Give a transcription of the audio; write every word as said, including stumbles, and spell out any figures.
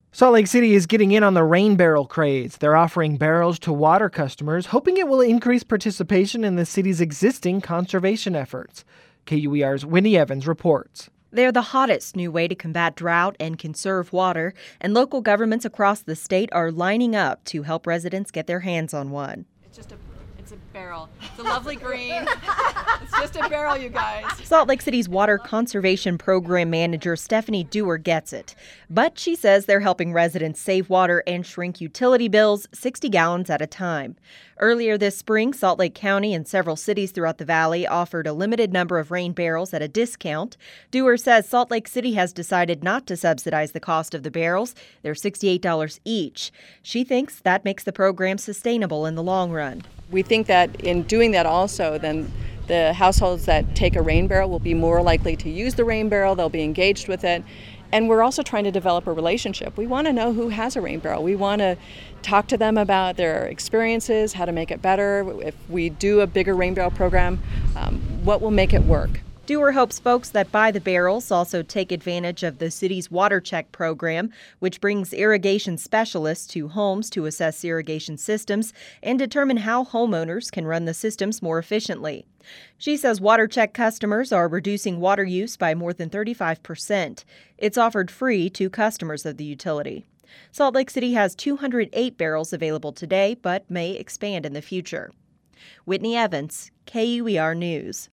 Salt Lake City is getting in on the rain barrel craze. They're offering barrels to water customers, hoping it will increase participation in the city's existing conservation efforts. K U E R's Whitney Evans reports. They're the hottest new way to combat drought and conserve water, and local governments across the state are lining up to help residents get their hands on one. It's just a, it's a barrel. It's a lovely green. It's just a barrel, you guys. Salt Lake City's Water Conservation Program Manager Stephanie Dewar gets it. But she says they're helping residents save water and shrink utility bills sixty gallons at a time. Earlier this spring, Salt Lake County and several cities throughout the valley offered a limited number of rain barrels at a discount. Dewar says Salt Lake City has decided not to subsidize the cost of the barrels. They're sixty-eight dollars each. She thinks that makes the program sustainable in the long run. We think that in doing that also, then the households that take a rain barrel will be more likely to use the rain barrel. They'll be engaged with it. And we're also trying to develop a relationship. We want to know who has a rain barrel. We want to talk to them about their experiences, how to make it better. If we do a bigger rain barrel program, um, what will make it work? Dewar hopes folks that buy the barrels also take advantage of the city's Water Check program, which brings irrigation specialists to homes to assess irrigation systems and determine how homeowners can run the systems more efficiently. She says Water Check customers are reducing water use by more than thirty-five percent. It's offered free to customers of the utility. Salt Lake City has two hundred eight barrels available today, but may expand in the future. Whitney Evans, K U E R News.